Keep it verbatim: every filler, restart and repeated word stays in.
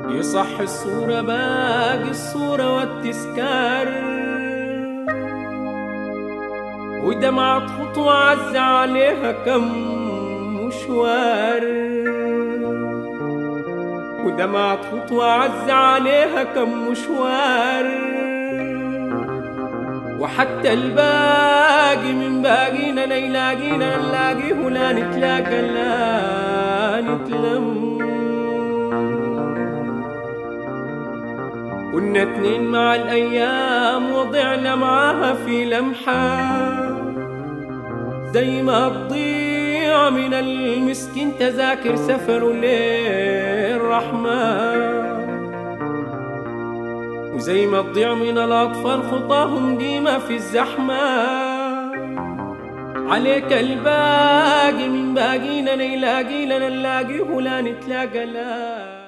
يصح الصورة باقي الصورة والتذكار، ودمعة خطوة عز عليها كم مشوار، ودمعة خطوة عز عليها كم مشوار، وحتى الباقي من باقينا لا يلاقينا نلاقيه ولا نتلاقى لا نتلم. كنا اتنين مع الأيام وضعنا معاها في لمحة، زي ما تضيع من المسكين تذاكر سفر للرحمة، وزي ما تضيع من الأطفال خطاهم ديما في الزحمة. عليك الباقي من باقينا لا يلاقينا نلاقيه ولا نتلاقى لا